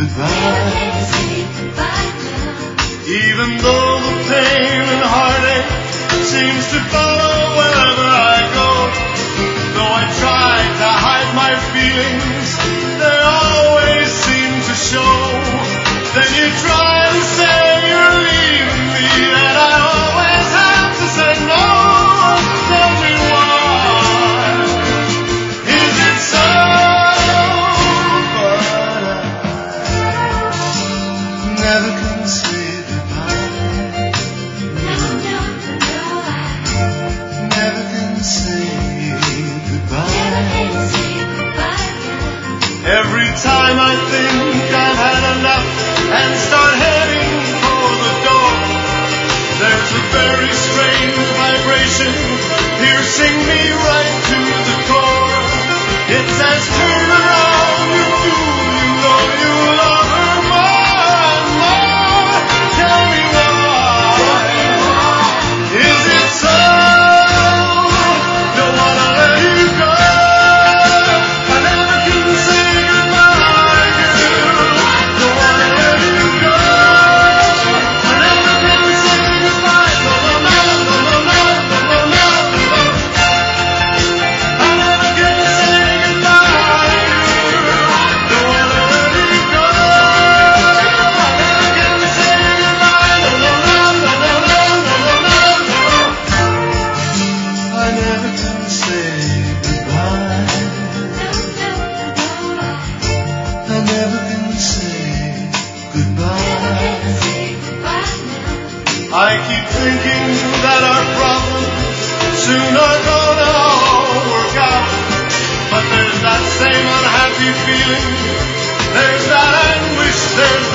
goodbye. Even though the pain and heartache seems to follow wherever I go, though I try to hide my feelings, they always seem to show. Then you try to say you're leaving me, and I always have to say no. Tell me why. Is it so? But I never can say goodbye. Never can say goodbye. Every time I think I've had enough and start heading for the door, there's a very strange vibration piercing me right to the core. It says turn around, you fool, you know you love her more and more. Tell me why. Is it so? Don't wanna let you go. I never can say goodbye, girl. Don't wanna let you go. I never can say goodbye. No, no, no, no, no, no, no, no, no. I never can say goodbye, girl. Don't wanna let you go. I never can say goodbye. No, no, no, no, no, no, no, no, no. I never can say goodbye. I never can say goodbye. I keep thinking that our problems soon are gonna all work out. But there's that same unhappy feeling, there's that anguish, there's